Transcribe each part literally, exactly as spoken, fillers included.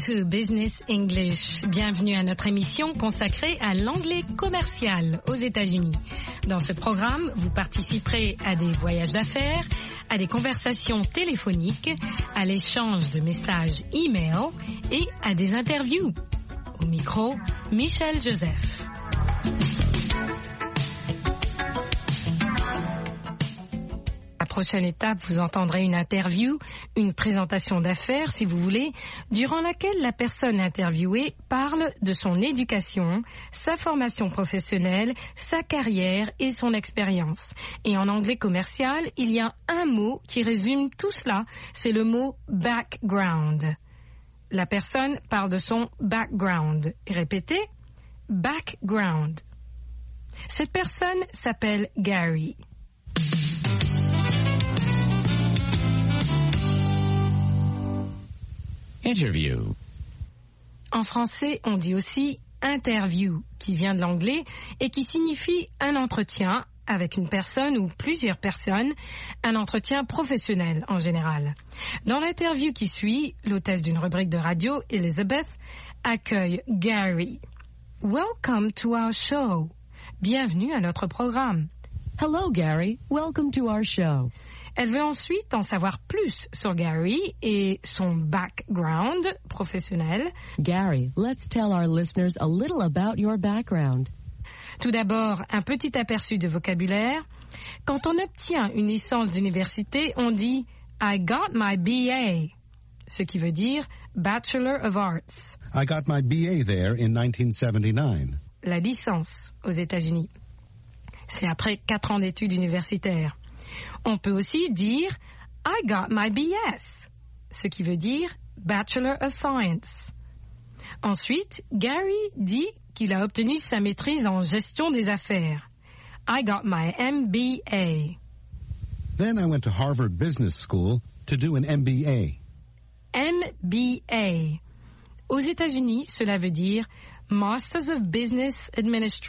to Business English. Bienvenue à notre émission consacrée à l'anglais commercial aux États-Unis. Dans ce programme, vous participerez à des voyages d'affaires, à des conversations téléphoniques, à l'échange de messages e-mail et à des interviews. Au micro, Michel Joseph. La prochaine étape, vous entendrez une interview, une présentation d'affaires, si vous voulez, durant laquelle la personne interviewée parle de son éducation, sa formation professionnelle, sa carrière et son expérience. Et en anglais commercial, il y a un mot qui résume tout cela, c'est le mot background. La personne parle de son background. Répétez, background. Cette personne s'appelle Gary. Interview. En français, on dit aussi interview, qui vient de l'anglais et qui signifie un entretien avec une personne ou plusieurs personnes, un entretien professionnel en général. Dans l'interview qui suit, l'hôtesse d'une rubrique de radio, Elizabeth, accueille Gary. Welcome to our show. Bienvenue à notre programme. Hello, Gary. Welcome to our show. Elle veut ensuite en savoir plus sur Gary et son background professionnel. Gary, let's tell our listeners a little about your background. Tout d'abord, un petit aperçu de vocabulaire. Quand on obtient une licence d'université, on dit « I got my B A », ce qui veut dire « Bachelor of Arts ». I got my B A there in nineteen seventy-nine. La licence aux États-Unis. C'est après quatre ans d'études universitaires. On peut aussi dire « I got my B S », ce qui veut dire « Bachelor of Science ». Ensuite, Gary dit qu'il a obtenu sa maîtrise en gestion des affaires. « I got my M B A ». Then I went to Harvard Business School to do an M B A. M B A. Aux États-Unis, cela veut dire « Masters of Business Administration ».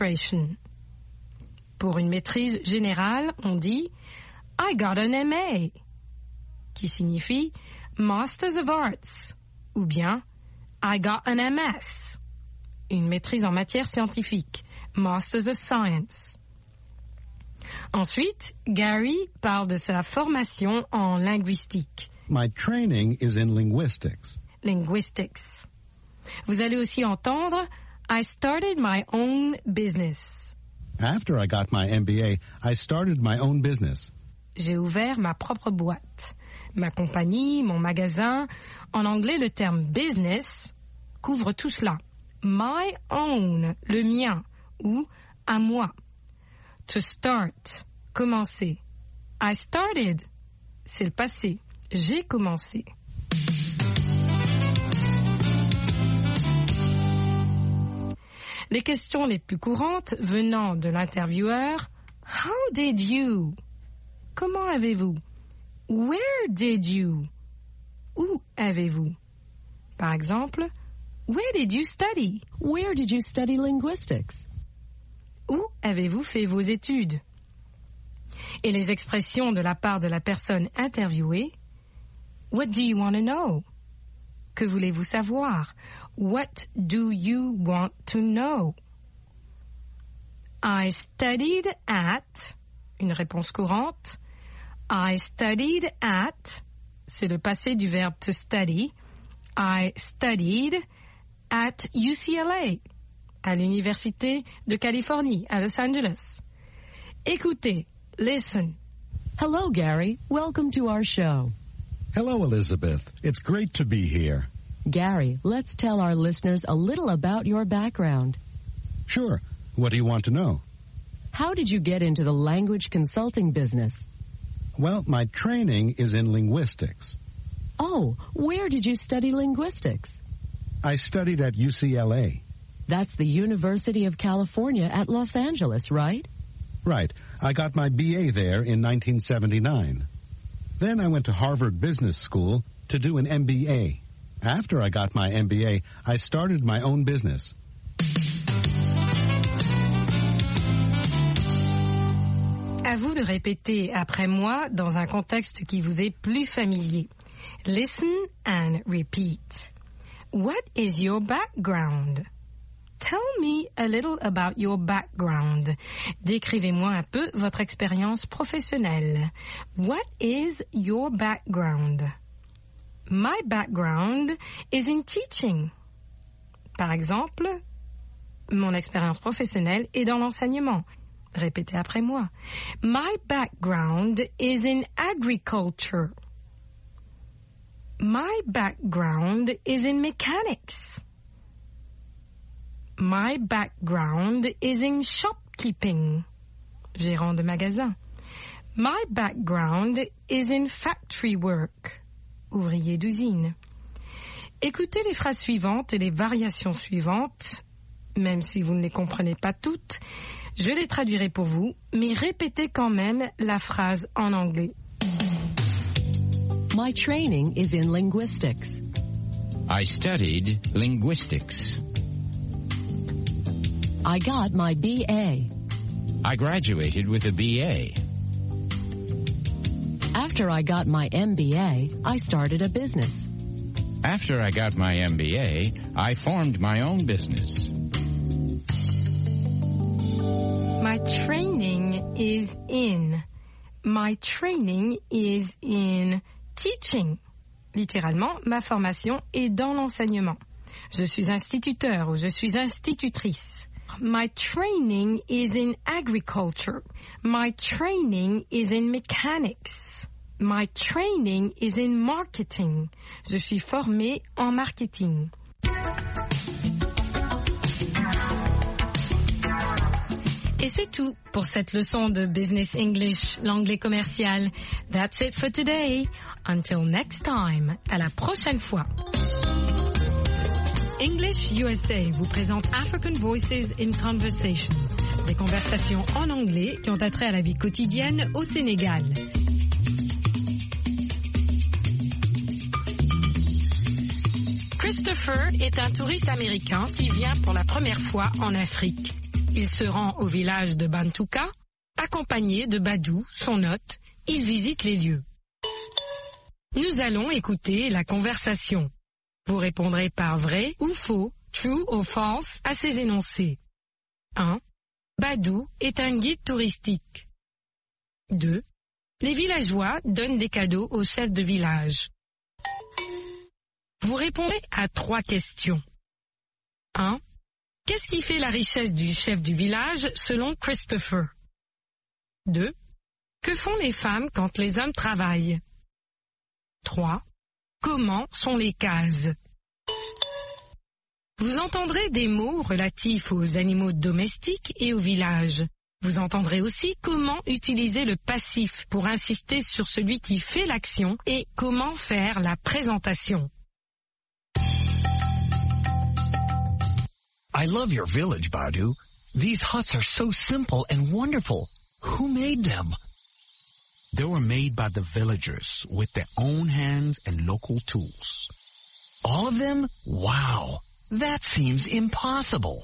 Pour une maîtrise générale, on dit « I got an M A », qui signifie « Masters of Arts » ou bien « I got an M S », une maîtrise en matière scientifique, « Masters of Science ». Ensuite, Gary parle de sa formation en linguistique. My training is in linguistics. Linguistics. Vous allez aussi entendre « I started my own business ». After I got my M B A, I started my own business. J'ai ouvert ma propre boîte, ma compagnie, mon magasin. En anglais, le terme business couvre tout cela. My own, le mien, ou à moi. To start, commencer. I started, c'est le passé. J'ai commencé. Les questions les plus courantes venant de l'intervieweur, How did you? Comment avez-vous? Where did you? Où avez-vous? Par exemple, Where did you study? Where did you study linguistics? Où avez-vous fait vos études? Et les expressions de la part de la personne interviewée, What do you want to know? Que voulez-vous savoir? What do you want to know? I studied at, une réponse courante. I studied at, c'est le passé du verbe to study. I studied at U C L A, à l'Université de Californie, à Los Angeles. Écoutez, listen. Hello, Gary. Welcome to our show. Hello, Elizabeth. It's great to be here. Gary, let's tell our listeners a little about your background. Sure. What do you want to know? How did you get into the language consulting business? Well, my training is in linguistics. Oh, where did you study linguistics? I studied at U C L A. That's the University of California at Los Angeles, right? Right. I got my B A there in nineteen seventy-nine. Then I went to Harvard Business School to do an M B A. After I got my M B A, I started my own business. À vous de répéter après moi dans un contexte qui vous est plus familier. Listen and repeat. What is your background? Tell me a little about your background. Décrivez-moi un peu votre expérience professionnelle. What is your background? My background is in teaching. Par exemple, mon expérience professionnelle est dans l'enseignement. Répétez après moi. My background is in agriculture. My background is in mechanics. My background is in shopkeeping. Gérant de magasin. My background is in factory work. Ouvrier d'usine. Écoutez les phrases suivantes et les variations suivantes, même si vous ne les comprenez pas toutes. Je les traduirai pour vous, mais répétez quand même la phrase en anglais. My training is in linguistics. I studied linguistics. I got my B A. I graduated with a B A. After I got my M B A, I started a business. After I got my M B A, I formed my own business. My training is in. My training is in teaching. Littéralement, ma formation est dans l'enseignement. Je suis instituteur ou je suis institutrice. My training is in agriculture. My training is in mechanics. My training is in marketing. Je suis formée en marketing. Et c'est tout pour cette leçon de Business English, l'anglais commercial. That's it for today. Until next time. À la prochaine fois. English U S A vous présente African Voices in Conversation. Des conversations en anglais qui ont attrait à la vie quotidienne au Sénégal. Christopher est un touriste américain qui vient pour la première fois en Afrique. Il se rend au village de Bantouka, accompagné de Badou, son hôte. Il visite les lieux. Nous allons écouter la conversation. Vous répondrez par vrai ou faux, true ou false, à ces énoncés. un. Badou est un guide touristique. deux. Les villageois donnent des cadeaux au chef de village. Vous répondez à trois questions. un. Qu'est-ce qui fait la richesse du chef du village selon Christopher? deux. Que font les femmes quand les hommes travaillent? trois. Comment sont les cases? Vous entendrez des mots relatifs aux animaux domestiques et au village. Vous entendrez aussi comment utiliser le passif pour insister sur celui qui fait l'action et comment faire la présentation. I love your village, Badu. These huts are so simple and wonderful. Who made them? They were made by the villagers with their own hands and local tools. All of them? Wow. That seems impossible.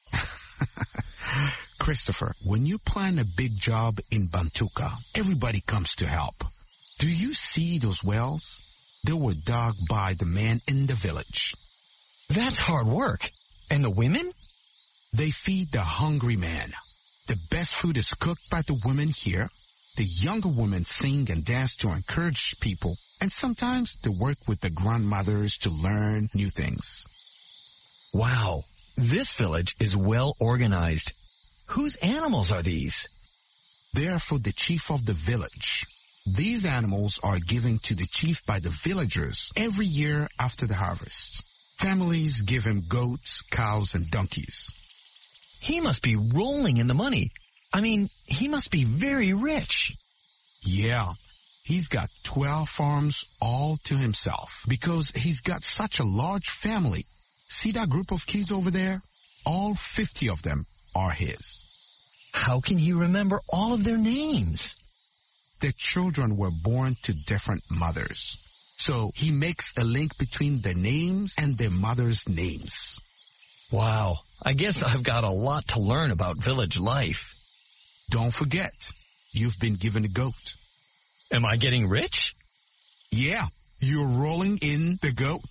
Christopher, when you plan a big job in Bantouka, everybody comes to help. Do you see those wells? They were dug by the men in the village. That's hard work. And the women? They feed the hungry man. The best food is cooked by the women here. The younger women sing and dance to encourage people, and sometimes they work with the grandmothers to learn new things. Wow, this village is well organized. Whose animals are these? They are for the chief of the village. These animals are given to the chief by the villagers every year after the harvest. Families give him goats, cows, and donkeys. He must be rolling in the money. I mean, he must be very rich. Yeah, he's got twelve farms all to himself because he's got such a large family. See that group of kids over there? All fifty of them are his. How can he remember all of their names? Their children were born to different mothers. So he makes a link between their names and their mothers' names. Wow, I guess I've got a lot to learn about village life. Don't forget, you've been given a goat. Am I getting rich? Yeah, You're rolling in the goat.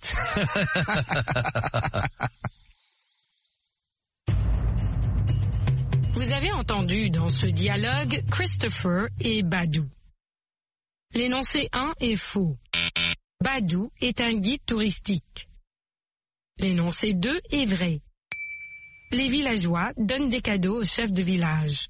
Vous avez entendu dans ce dialogue Christopher et Badou. L'énoncé un est faux. Badou est un guide touristique. L'énoncé deux est vrai. Les villageois donnent des cadeaux au chef de village.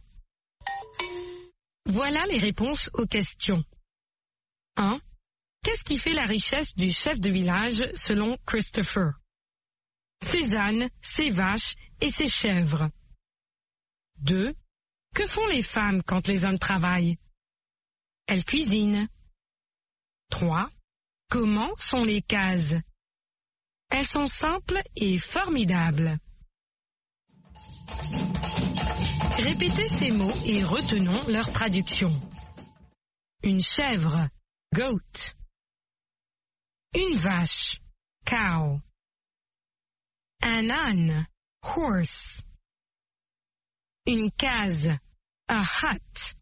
Voilà les réponses aux questions. un. Qu'est-ce qui fait la richesse du chef de village selon Christopher? Ses ânes, ses vaches et ses chèvres. deux. Que font les femmes quand les hommes travaillent? Elles cuisinent. trois. Comment sont les cases? Elles sont simples et formidables. Répétez ces mots et retenons leur traduction. Une chèvre, goat. Une vache, cow. Un âne, horse. Une case, a hut.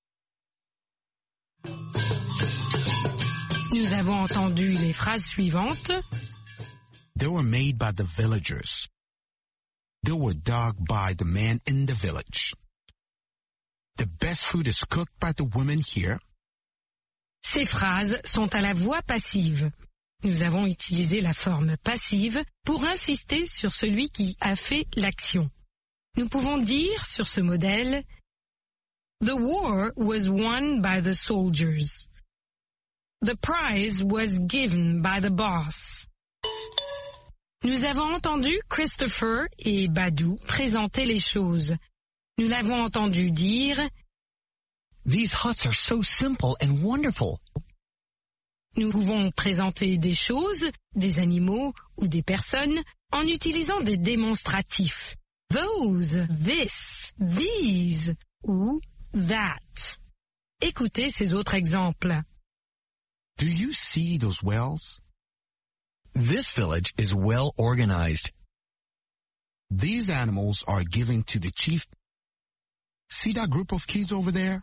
Nous avons entendu les phrases suivantes. They were made by the villagers. They were dug by the men in the village. The best food is cooked by the women here. Ces phrases sont à la voix passive. Nous avons utilisé la forme passive pour insister sur celui qui a fait l'action. Nous pouvons dire sur ce modèle « The war was won by the soldiers. The prize was given by the boss. » Nous avons entendu Christopher et Badou présenter les choses. Nous l'avons entendu dire « These huts are so simple and wonderful. » Nous pouvons présenter des choses, des animaux ou des personnes en utilisant des démonstratifs. Those, this, these ou that. Écoutez ces autres exemples. Do you see those wells? This village is well organized. These animals are given to the chief. See that group of kids over there?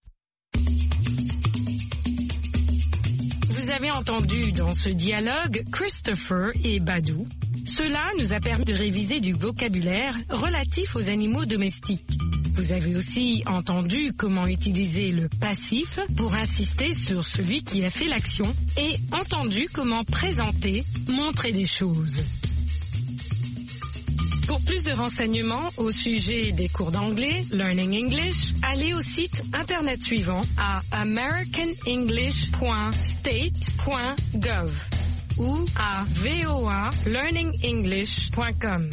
Vous avez entendu dans ce dialogue Christopher et Badou. Cela nous a permis de réviser du vocabulaire relatif aux animaux domestiques. Vous avez aussi entendu comment utiliser le passif pour insister sur celui qui a fait l'action et entendu comment présenter, montrer des choses. Pour plus de renseignements au sujet des cours d'anglais, Learning English, allez au site internet suivant à american english point state point gov ou à v o a learning english point com.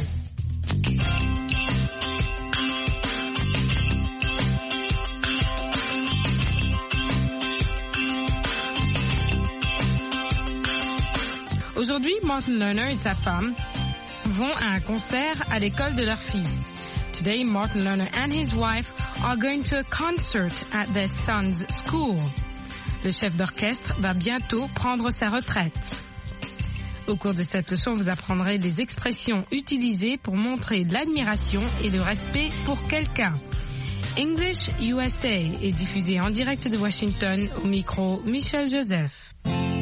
Aujourd'hui, Martin Lerner et sa femme vont à un concert à l'école de leur fils. Today, Martin Lerner and his wife are going to a concert at their son's school. Le chef d'orchestre va bientôt prendre sa retraite. Au cours de cette leçon, vous apprendrez les expressions utilisées pour montrer l'admiration et le respect pour quelqu'un. English U S A est diffusé en direct de Washington au micro Michel Joseph.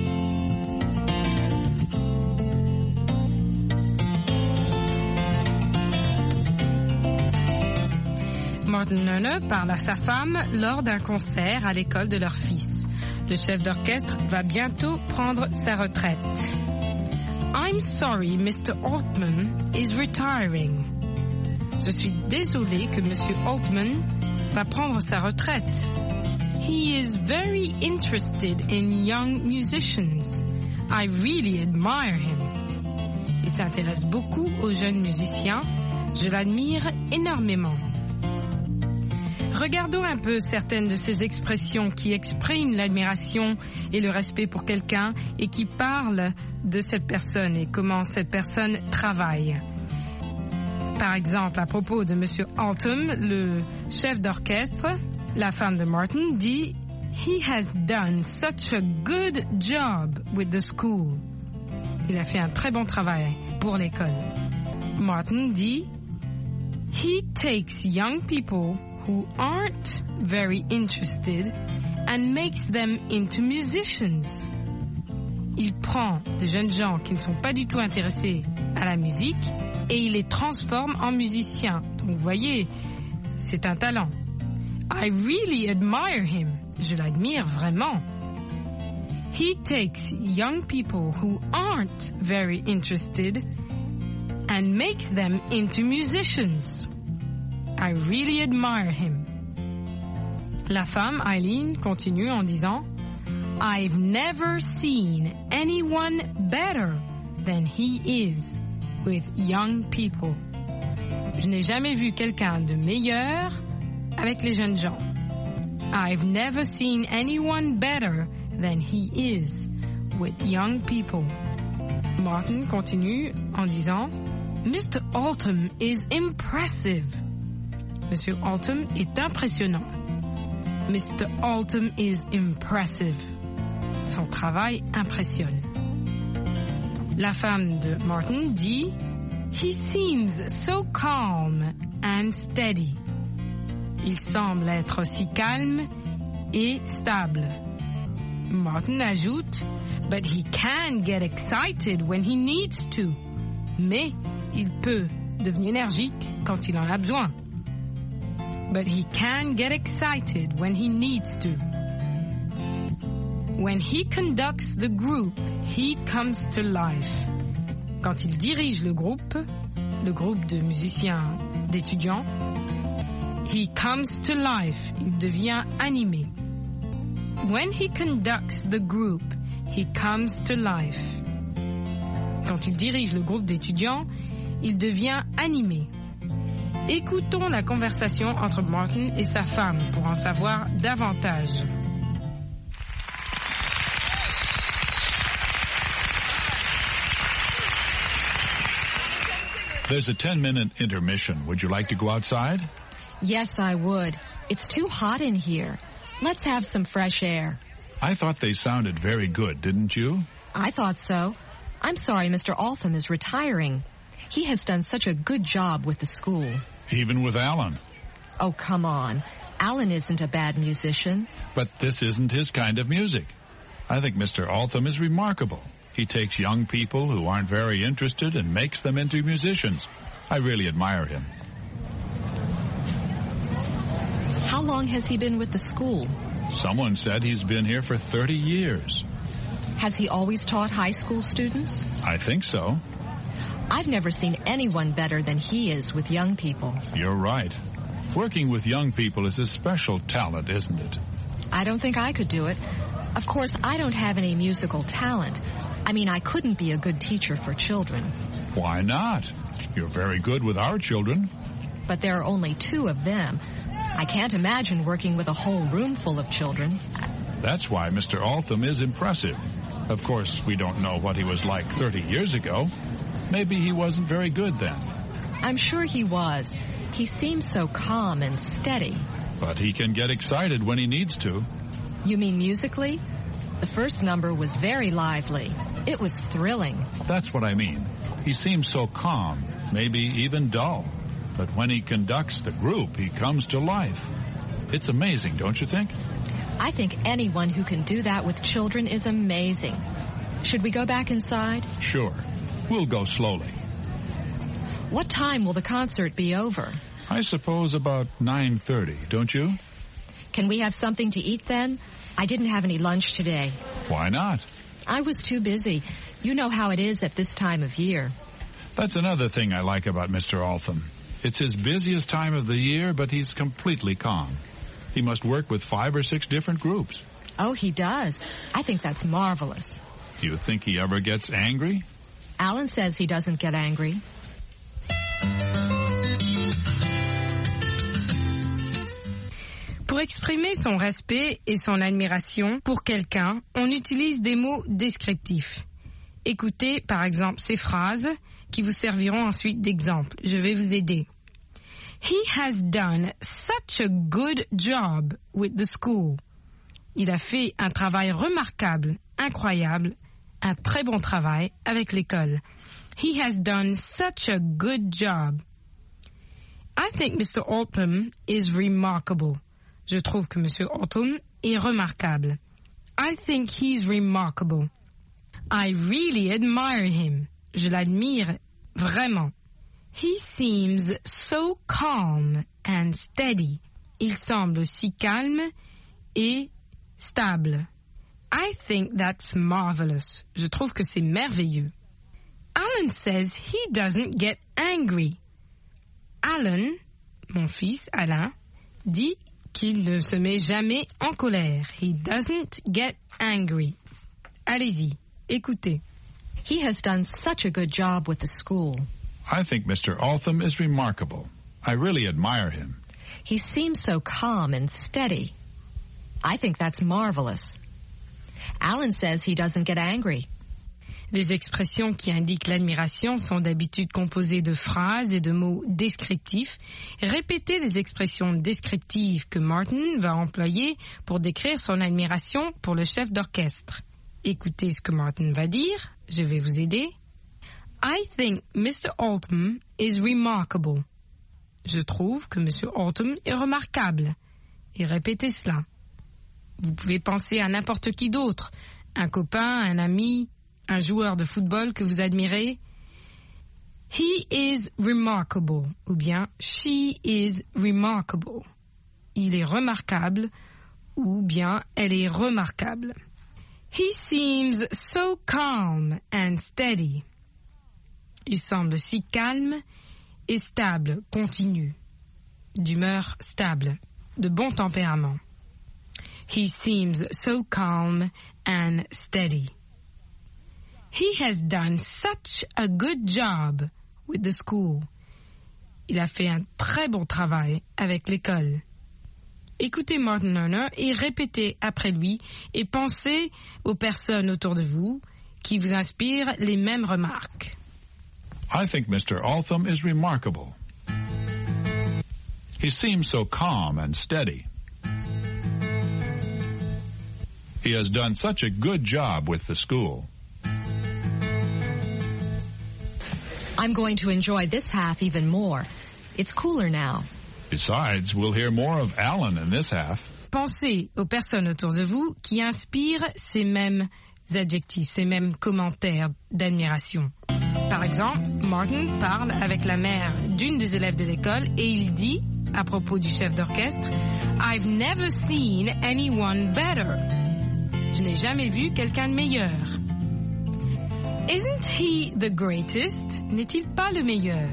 Martin Lerner parle à sa femme lors d'un concert à l'école de leur fils. Le chef d'orchestre va bientôt prendre sa retraite. I'm sorry, Mister Altman is retiring. Je suis désolé que Monsieur Altman va prendre sa retraite. He is very interested in young musicians. I really admire him. Il s'intéresse beaucoup aux jeunes musiciens. Je l'admire énormément. Regardons un peu certaines de ces expressions qui expriment l'admiration et le respect pour quelqu'un et qui parlent de cette personne et comment cette personne travaille. Par exemple, à propos de Monsieur Altham, le chef d'orchestre, la femme de Martin dit « He has done such a good job with the school. » Il a fait un très bon travail pour l'école. Martin dit « He takes young people who aren't very interested and makes them into musicians. » Il prend des jeunes gens qui ne sont pas du tout intéressés à la musique et il les transforme en musiciens. Donc, vous voyez, c'est un talent. I really admire him. Je l'admire vraiment. He takes young people who aren't very interested and makes them into musicians. I really admire him. La femme, Eileen, continue en disant I've never seen anyone better than he is with young people. Je n'ai jamais vu quelqu'un de meilleur avec les jeunes gens. I've never seen anyone better than he is with young people. Martin continue en disant Mister Altham is impressive. Monsieur Altham est impressionnant. Mister Altham is impressive. Son travail impressionne. La femme de Martin dit He seems so calm and steady. Il semble être si calme et stable. Martin ajoute But he can get excited when he needs to. Mais il peut devenir énergique quand il en a besoin. But he can get excited when he needs to. When he conducts the group, he comes to life. Quand il dirige le groupe, le groupe de musiciens, d'étudiants, he comes to life. Il devient animé. When he conducts the group, he comes to life. Quand il dirige le groupe d'étudiants, il devient animé. Écoutons la conversation entre Martin et sa femme pour en savoir davantage. There's a ten-minute intermission. Would you like to go outside? Yes, I would. It's too hot in here. Let's have some fresh air. I thought they sounded very good, didn't you? I thought so. I'm sorry Mister Altham is retiring. He has done such a good job with the school. Even with Alan. Oh, come on. Alan isn't a bad musician. But this isn't his kind of music. I think Mister Altham is remarkable. He takes young people who aren't very interested and makes them into musicians. I really admire him. How long has he been with the school? Someone said he's been here for thirty years. Has he always taught high school students? I think so. I've never seen anyone better than he is with young people. You're right. Working with young people is a special talent, isn't it? I don't think I could do it. Of course, I don't have any musical talent. I mean, I couldn't be a good teacher for children. Why not? You're very good with our children. But there are only two of them. I can't imagine working with a whole room full of children. That's why Mister Altham is impressive. Of course, we don't know what he was like thirty years ago. Maybe he wasn't very good then. I'm sure he was. He seems so calm and steady. But he can get excited when he needs to. You mean musically? The first number was very lively. It was thrilling. That's what I mean. He seems so calm, maybe even dull. But when he conducts the group, he comes to life. It's amazing, don't you think? I think anyone who can do that with children is amazing. Should we go back inside? Sure. We'll go slowly. What time will the concert be over? I suppose about nine thirty, don't you? Can we have something to eat then? I didn't have any lunch today. Why not? I was too busy. You know how it is at this time of year. That's another thing I like about Mister Altham. It's his busiest time of the year, but he's completely calm. He must work with five or six different groups. Oh, he does. I think that's marvelous. Do you think he ever gets angry? Alan says he doesn't get angry. Pour exprimer son respect et son admiration pour quelqu'un, on utilise des mots descriptifs. Écoutez par exemple ces phrases qui vous serviront ensuite d'exemple. Je vais vous aider. He has done such a good job with the school. Il a fait un travail remarquable, incroyable, un très bon travail avec l'école. He has done such a good job. I think Mister Altham is remarkable. Je trouve que Monsieur Altham est remarquable. I think he's remarkable. I really admire him. Je l'admire vraiment. He seems so calm and steady. Il semble si calme et stable. I think that's marvelous. Je trouve que c'est merveilleux. Alan says he doesn't get angry. Alan, mon fils Alain, dit qu'il ne se met jamais en colère. He doesn't get angry. Allez-y, écoutez. He has done such a good job with the school. I think Mister Altham is remarkable. I really admire him. He seems so calm and steady. I think that's marvelous. Alan says he doesn't get angry. Les expressions qui indiquent l'admiration sont d'habitude composées de phrases et de mots descriptifs. Répétez les expressions descriptives que Martin va employer pour décrire son admiration pour le chef d'orchestre. Écoutez ce que Martin va dire. Je vais vous aider. I think Mister Altham is remarkable. Je trouve que Monsieur Altham est remarquable. Et répétez cela. Vous pouvez penser à n'importe qui d'autre. Un copain, un ami, un joueur de football que vous admirez. He is remarkable. Ou bien she is remarkable. Il est remarquable. Ou bien elle est remarquable. He seems so calm and steady. Il semble si calme et stable, continu. D'humeur stable, de bon tempérament. He seems so calm and steady. He has done such a good job with the school. Il a fait un très bon travail avec l'école. Écoutez Martin Lerner et répétez après lui et pensez aux personnes autour de vous qui vous inspirent les mêmes remarques. I think Mister Altham is remarkable. He seems so calm and steady. He has done such a good job with the school. I'm going to enjoy this half even more. It's cooler now. Besides, we'll hear more of Alan in this half. Pensez aux personnes autour de vous qui inspirent ces mêmes adjectifs, ces mêmes commentaires d'admiration. Par exemple, Martin parle avec la mère d'une des élèves de l'école et il dit, à propos du chef d'orchestre, « I've never seen anyone better. » Je n'ai jamais vu quelqu'un de meilleur. Isn't he the greatest? N'est-il pas le meilleur?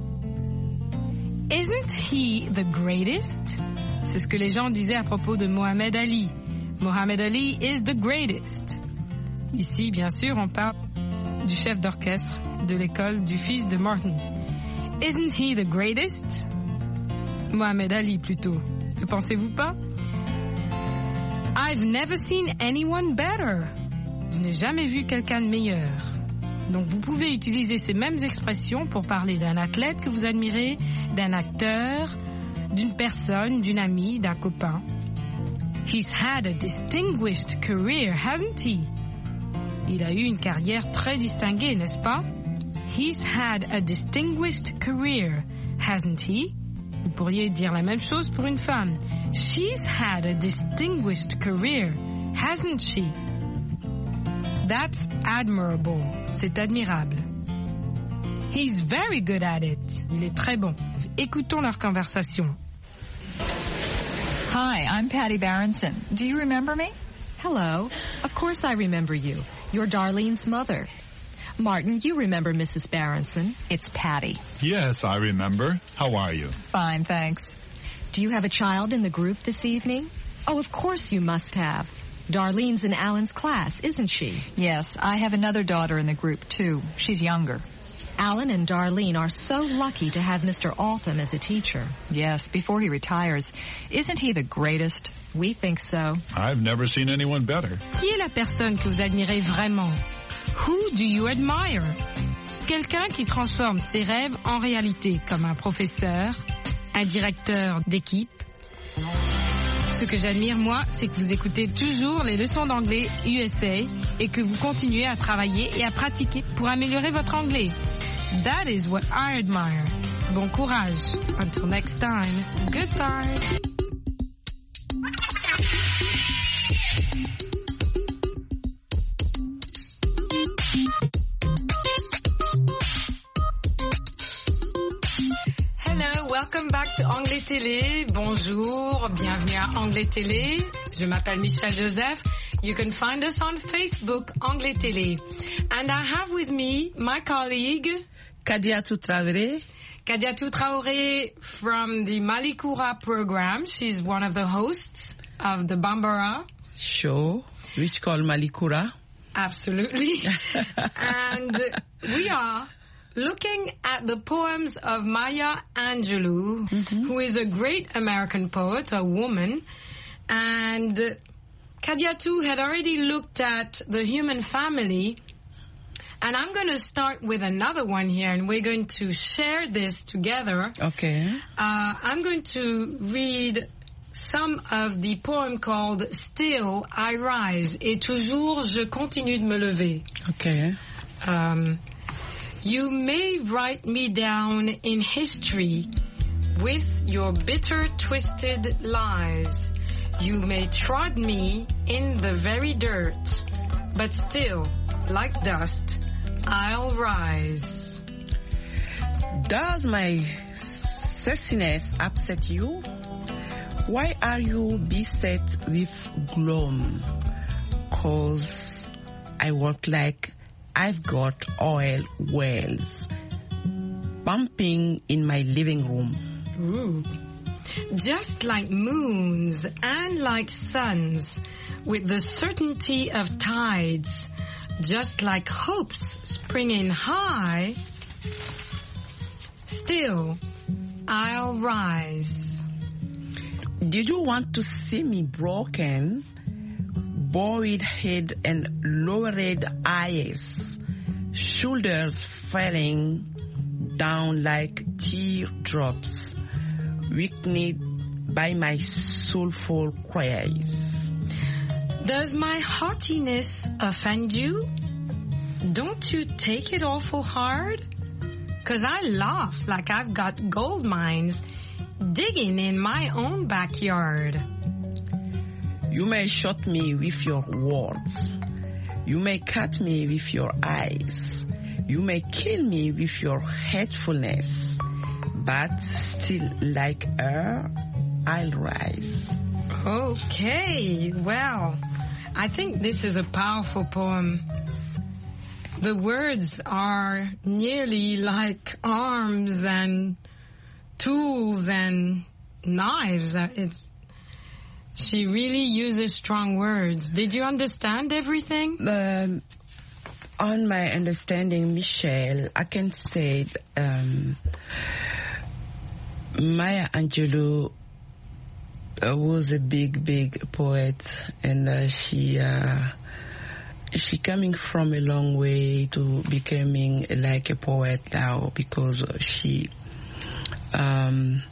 Isn't he the greatest? C'est ce que les gens disaient à propos de Mohamed Ali. Mohamed Ali is the greatest. Ici, bien sûr, on parle du chef d'orchestre de l'école du fils de Martin. Isn't he the greatest? Mohamed Ali, plutôt. Ne pensez-vous pas? I've never seen anyone better. Je n'ai jamais vu quelqu'un de meilleur. Donc vous pouvez utiliser ces mêmes expressions pour parler d'un athlète que vous admirez, d'un acteur, d'une personne, d'une amie, d'un copain. He's had a distinguished career, hasn't he? Il a eu une carrière très distinguée, n'est-ce pas? He's had a distinguished career, hasn't he? Vous pourriez dire la même chose pour une femme. She's had a distinguished career, hasn't she? That's admirable. C'est admirable. He's very good at it. Il est très bon. Écoutons leur conversation. Hi, I'm Patty Berenson. Do you remember me? Hello. Of course I remember you. You're Darlene's mother. Martin, you remember Missus Berenson. It's Patty. Yes, I remember. How are you? Fine, thanks. Do you have a child in the group this evening? Oh, of course you must have. Darlene's in Alan's class, isn't she? Yes, I have another daughter in the group, too. She's younger. Alan and Darlene are so lucky to have Mister Altham as a teacher. Yes, before he retires. Isn't he the greatest? We think so. I've never seen anyone better. Qui est la personne que vous admirez vraiment? Who do you admire? Quelqu'un qui transforme ses rêves en réalité, comme un professeur, un directeur d'équipe. Ce que j'admire, moi, c'est que vous écoutez toujours les leçons d'anglais U S A et que vous continuez à travailler et à pratiquer pour améliorer votre anglais. That is what I admire. Bon courage. Until next time. Goodbye. to Anglais Télé. Bonjour, bienvenue à Anglais Télé. Je m'appelle Michelle Joseph. You can find us on Facebook, Anglais Télé. And I have with me my colleague, Kadiatou Traoré. Kadiatou Traoré from the Malikoura program. She's one of the hosts of the Bambara show, which called Malikoura. Absolutely. And we are looking at the poems of Maya Angelou, mm-hmm. who is a great American poet, a woman. And Kadiatou had already looked at the human family. And I'm going to start with another one here, and we're going to share this together. Okay. Uh, I'm going to read some of the poem called Still I Rise, et toujours je continue de me lever. Okay. Um, you may write me down in history with your bitter, twisted lies. You may trod me in the very dirt, but still, like dust, I'll rise. Does my sassiness upset you? Why are you beset with gloom? 'Cause I work like I've got oil wells bumping in my living room. Ooh. Just like moons and like suns, with the certainty of tides, just like hopes springing high, still I'll rise. Did you want to see me broken, bowed head and lowered eyes, shoulders falling down like teardrops, weakened by my soulful cries? Does my haughtiness offend you? Don't you take it awful hard? 'Cause I laugh like I've got gold mines digging in my own backyard. You may shoot me with your words. You may cut me with your eyes. You may kill me with your hatefulness. But still like her, I'll rise. Okay, well, I think this is a powerful poem. The words are nearly like arms and tools and knives. It's, she really uses strong words. Did you understand everything? Um, on my understanding, Michelle, I can say um, Maya Angelou uh, was a big, big poet, and uh, she uh, she coming from a long way to becoming like a poet now, because she um,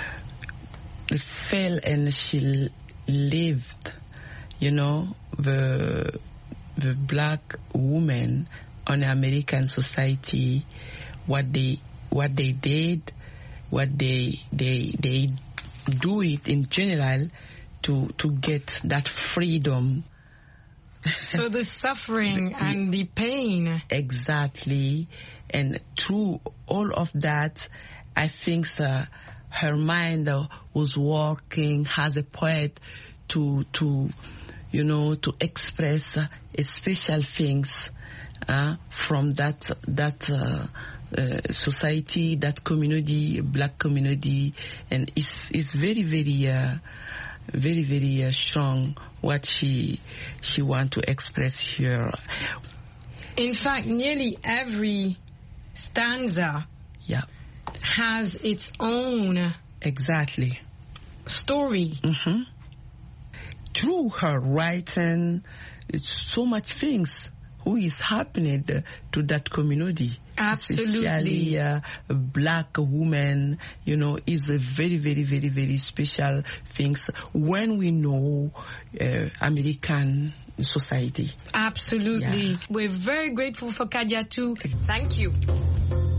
fell and she lived, you know, the the black woman on American society, what they what they did, what they they they do it in general to to get that freedom. So the suffering and the pain. Exactly. And through all of that, I think uh, her mind uh, was working as a poet to, to you know, to express uh, special things uh, from that, that uh, uh, society, that community, black community. And it's, it's very, very, uh, very, very uh, strong what she she want to express here. In fact, nearly every stanza yeah. has its own exactly story. Mm-hmm. Through her writing, it's so much things who is happening to that community. Absolutely. Especially uh, a black woman, you know, is a very, very, very, very special things when we know uh, American society. Absolutely. Yeah. We're very grateful for Kadiatou. Thank you.